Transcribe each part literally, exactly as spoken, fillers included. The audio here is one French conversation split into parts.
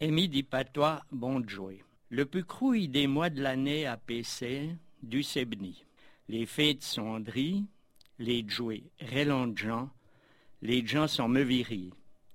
Emi di patois bon jouet. Le plus crouille des mois de l'année à P C, du Sebni. Les fêtes sont andries, les jouets relents gens, les gens sont meuviri.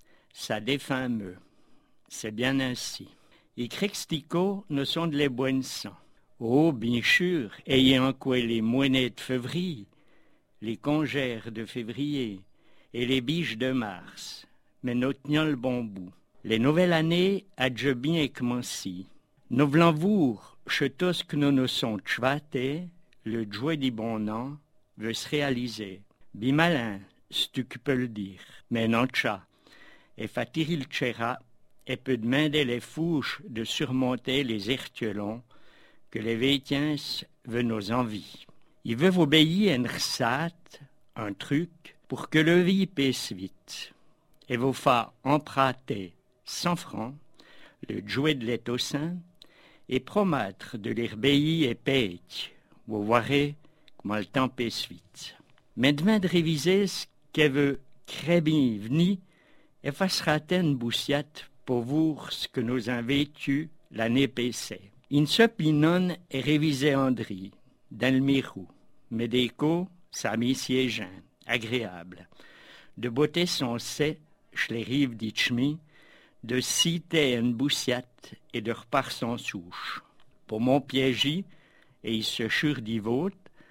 Ça défend me. C'est bien ainsi. Et Crextico ne sont de les bonnes sangs. Oh, bien sûr, ayant quoi les moinettes de février, les congères de février et les biches de mars, mais nous tenions le bon bout. Les nouvelles années a déjà bien commencé. Nous voulons voir, chez tous que nous nous sommes chvatés, le jouet du bon an veut se réaliser. Bien malin, si tu peux le dire, mais non tcha. Et fatiri le tchera, et peut demander les fouches de surmonter les ertiolons que les vétiens veulent nos envies. Il veut vous obéir une recette, un truc, pour que le vie passe vite. Et vous faire emprunter cent francs, le jouet de l'étossin, et promettre de l'herbeiller et paye. Vous verrez comment le temps passe vite. Mais demain de réviser ce qu'elle veut très bien venir, et fassera une boussiette pour voir ce que nous avons vécu l'année passée. Une sopinon est révisée André, dans le mirou, mais d'écho, ça mis siégeant, agréable. De beauté son sait, je les rives d'Itchmi, de citer une boussiette et de repart son souche. Pour mon piégi, et il se chure d'y vote,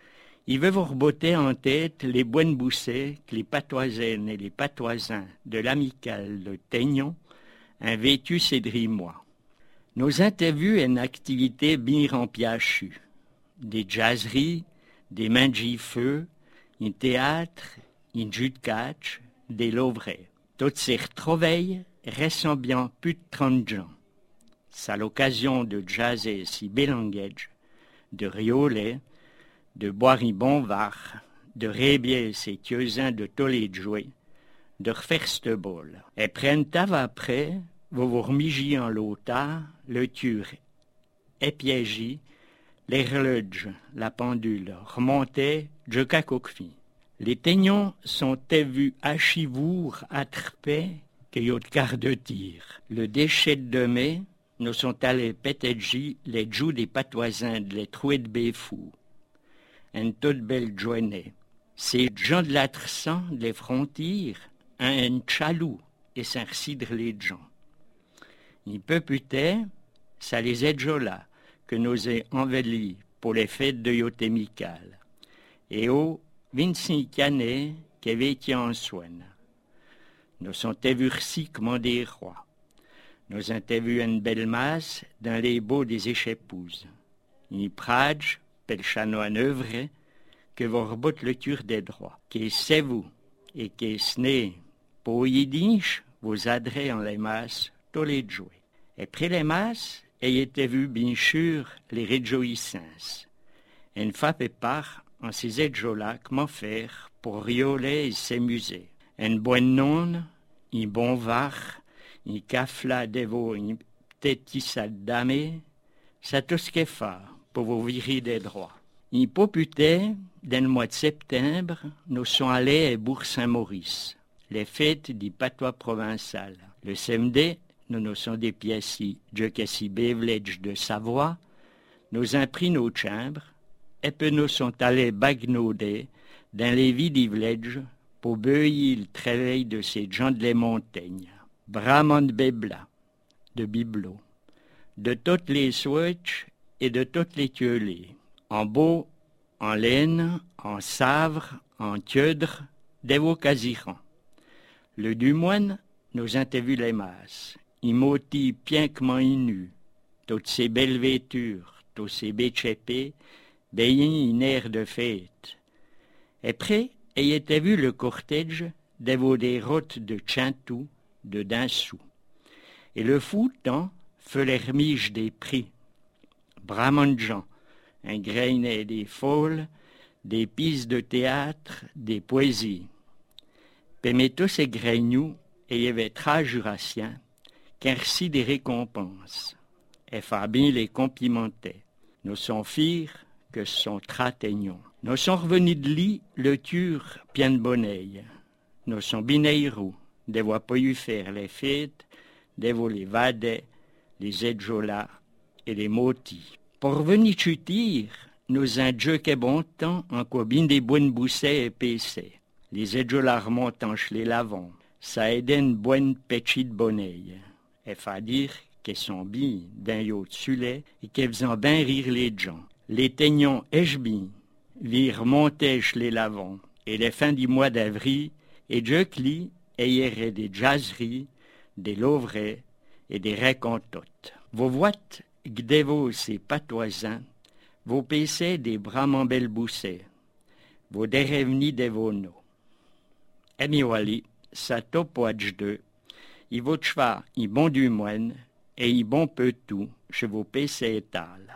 il veut vous rebotter en tête les bonnes boussées que les patoisaines et les patoisins de l'amicale de Teignon ont vécu ces dix mois. Nos interviews une activité bien rempiachue. Des jazzeries, des mangi-feux, un théâtre, un jus de catch, des lovrets. Toutes ces retrouvailles restent bien plus de trente gens. C'est l'occasion de jazzer si bélanguage, de rioler, de boire un bon var, de rébier ces tiosins de tous les jouets, de refaire ce bol. Et printemps après, vous vous remigiez en l'automne, le tur est piégé, l'horloge, la pendule, remontait jusqu'à coquefin. Les teignons sont vus à chivour, attrapés, qu'il y a de quart de tir. Le déchet de mai, nous sont allés péter les joues des patoisins de les trouer de béfou. Une toute belle journée. Ces gens de la Tressan, les frontières, un chalou et s'incidre les gens. Un peu plus tard, ça les aide là que nous avons envahi pour les fêtes de Yotémical. Et au vingt-cinq années qu'elle était en soin. Nous sommes vus si comme des rois. Nous avons vu une belle masse dans les beaux des échépouses. Une prage, pel chanoine œuvré, que vous rebotte le tur des droits. Qui c'est vous, et qui ce n'est pour y dinche, vous adrez en les masses tous les jouets. Et après les masses, ayez été vu bien sûr les réjouissances. Une fois et part, en ces aides-là, comment faire pour rioler et s'amuser. Une bonne nonne, un bon var, un cafla dévot, une petite salade damée, c'est tout ce qu'il faut pour vous virer des droits. Un peu plus tard, dans le mois de septembre, nous sommes allés à Bourg-Saint-Maurice, les fêtes du patois provençal. Le samedi, nous nous sommes dépiécis de Cassi Beveledge de Savoie, nous avons pris nos chambres, et puis nous sommes allés bagnauder dans les villes du village pour cueillir le travail de ces gens de les montagnes. Brahman de Bébla, de Biblo, de toutes les switches et de toutes les tiolées, en beau, en laine, en savre, en tiodre, des veaux casirans. Le Dumoine nous avons vu les masses, il m'ôtit pienquement nu, toutes ces belles vêtures, tous ces béchépés, bayant une air de fête. Et près, il était vu le cortège des veaux des routes de Chantou, de Dinsou. Et le fou temps fait les remiges des prix. Brahman Jean, un grainet des fôles, des pièces de théâtre, des poésies. Puis tous ces graignous, et il y avait trois jurassiens, qu'ainsi des récompenses. Et Fabien les complimentait. Nous sommes fiers que son trateignons. Nous sommes revenus de lit le tur bien de bonneille. Nous sommes bineirous, des voix pas eu faire les fêtes, des voix les vadets, les Edjola et les Moti. Pour venir chutir, nous un Dieu qui est bon temps, en cobine des bonnes boussées et pessées. Les Edjola remontent les lavants. Ça aide une bonne petite bonneille. Et fa dire qu'elles sont bien d'un yacht sulet et qu'elles faisaient bien rire les gens. Les teignons échbis, virent monter les lavants. Et les fins du mois d'avril, et Dieu lit, et y aurait des jazzeries, des lovrets et des racontotes. Vos voites, gdévos et patoisins, vos pessés des bramambelles boussées, vos dérevnis des vono. Et mi wali, sa topoadj de, i vot chva, i bon du moine, et i bon peu tout, chez vos pessés étals.